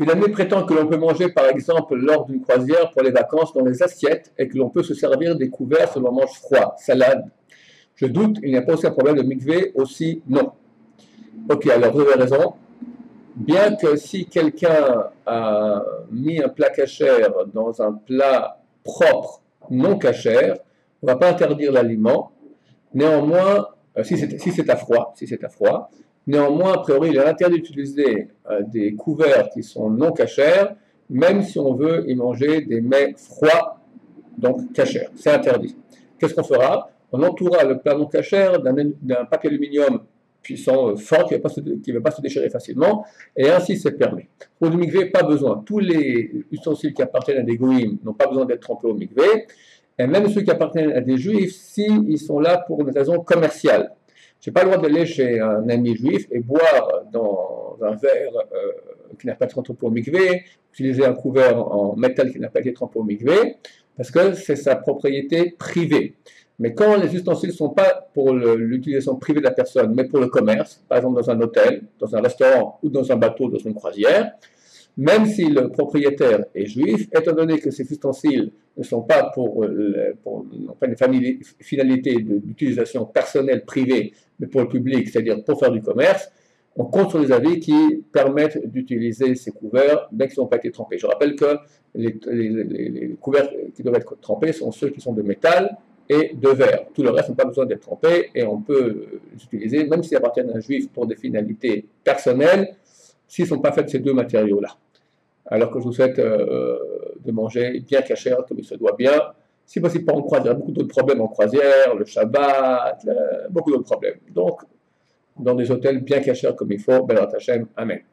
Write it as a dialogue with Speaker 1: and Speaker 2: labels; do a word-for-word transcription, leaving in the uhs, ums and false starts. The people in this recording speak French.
Speaker 1: Une amie prétend que l'on peut manger, par exemple, lors d'une croisière pour les vacances dans les assiettes et que l'on peut se servir des couverts si l'on mange froid, salade. Je doute, il n'y a pas aussi un problème de mikvé aussi? Non. Ok, alors vous avez raison. Bien que si quelqu'un a mis un plat cachère dans un plat propre, non cachère, on ne va pas interdire l'aliment. Néanmoins, euh, si c'est si à froid, si c'est à froid, néanmoins, a priori, il est interdit d'utiliser euh, des couverts qui sont non cachères, même si on veut y manger des mets froids, donc cachères. C'est interdit. Qu'est-ce qu'on fera? On entourera le plat non cachère d'un papier aluminium puissant, euh, fort, qui ne va, va pas se déchirer facilement, et ainsi c'est permis. Pour le mikvé, pas besoin. Tous les ustensiles qui appartiennent à des goïms n'ont pas besoin d'être trempés au mikvé, et même ceux qui appartiennent à des juifs, s'ils sont là pour une raison commerciale. Je n'ai pas le droit d'aller chez un ami juif et boire dans un verre euh, qui n'a pas été trempé au mikvé, utiliser un couvert en métal qui n'a pas été trempé au mikvé, parce que c'est sa propriété privée. Mais quand les ustensiles ne sont pas pour l'utilisation privée de la personne, mais pour le commerce, par exemple dans un hôtel, dans un restaurant ou dans un bateau, dans une croisière, même si le propriétaire est juif, étant donné que ces ustensiles ne sont pas pour, pour, pour une finalité d'utilisation personnelle, privée, mais pour le public, c'est-à-dire pour faire du commerce, on compte sur les avis qui permettent d'utiliser ces couverts, bien qu'ils n'ont pas été trempés. Je rappelle que les, les, les, les couverts qui doivent être trempés sont ceux qui sont de métal et de verre. Tout le reste n'a pas besoin d'être trempé et on peut les utiliser, même s'ils appartiennent à un juif pour des finalités personnelles, s'ils ne sont pas faits de ces deux matériaux-là. Alors que je vous souhaite euh, de manger bien cachère, comme il se doit bien, si possible pas en croisière. Il y a beaucoup d'autres problèmes en croisière, le Shabbat, le, beaucoup d'autres problèmes. Donc, dans des hôtels bien cachers comme il faut, Bezrat Hashem, Amen.